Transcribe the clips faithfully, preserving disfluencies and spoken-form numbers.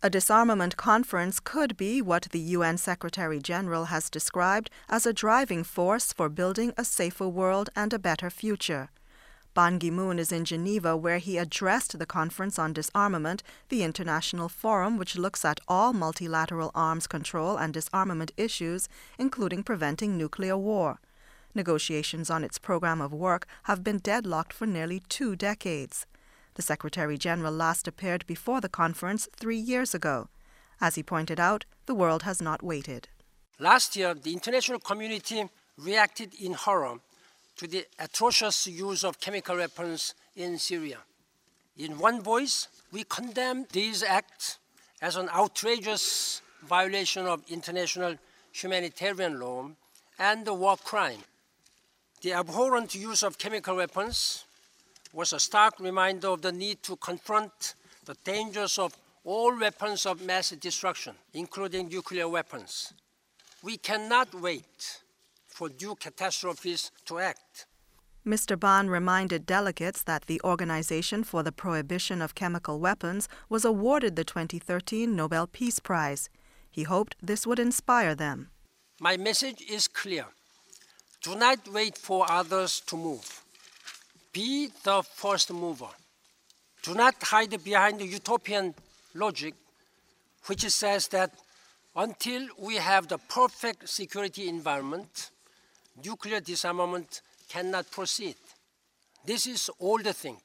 A disarmament conference could be what the U N Secretary-General has described as a driving force for building a safer world and a better future. Ban Ki-moon is in Geneva, where he addressed the Conference on Disarmament, the international forum which looks at all multilateral arms control and disarmament issues, including preventing nuclear war. Negotiations on its program of work have been deadlocked for nearly two decades. The Secretary-General last appeared before the conference three years ago. As he pointed out, the world has not waited. Last year, the international community reacted in horror to the atrocious use of chemical weapons in Syria. In one voice, we condemned these acts as an outrageous violation of international humanitarian law and a war crime. The abhorrent use of chemical weapons was a stark reminder of the need to confront the dangers of all weapons of mass destruction, including nuclear weapons. We cannot wait for new catastrophes to act. Mister Ban reminded delegates that the Organization for the Prohibition of Chemical Weapons was awarded the twenty thirteen Nobel Peace Prize. He hoped this would inspire them. My message is clear. Do not wait for others to move. Be the first mover. Do not hide behind the utopian logic, which says that until we have the perfect security environment, nuclear disarmament cannot proceed. This is old think.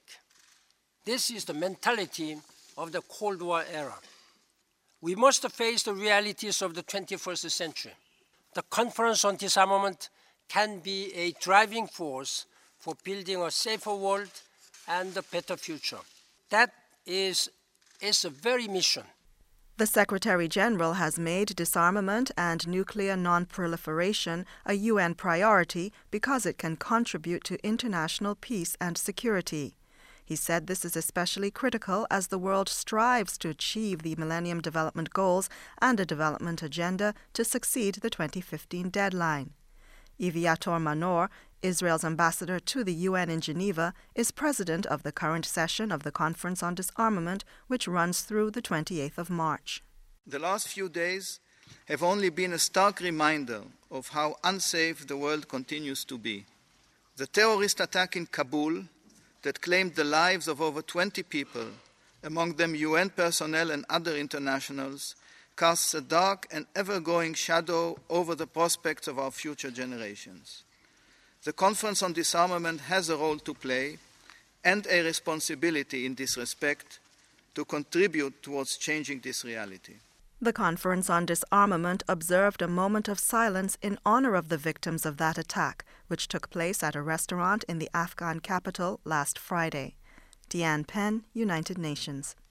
This is the mentality of the Cold War era. We must face the realities of the twenty-first century. The Conference on Disarmament can be a driving force for building a safer world and a better future. That is its very mission. The Secretary-General has made disarmament and nuclear non-proliferation a U N priority because it can contribute to international peace and security. He said this is especially critical as the world strives to achieve the Millennium Development Goals and a development agenda to succeed the twenty fifteen deadline. Eviator Manor, Israel's ambassador to the U N in Geneva, is president of the current session of the Conference on Disarmament, which runs through the twenty-eighth of March. The last few days have only been a stark reminder of how unsafe the world continues to be. The terrorist attack in Kabul that claimed the lives of over twenty people, among them U N personnel and other internationals, casts a dark and ever-growing shadow over the prospects of our future generations. The Conference on Disarmament has a role to play and a responsibility in this respect to contribute towards changing this reality. The Conference on Disarmament observed a moment of silence in honor of the victims of that attack, which took place at a restaurant in the Afghan capital last Friday. Deanne Penn, United Nations.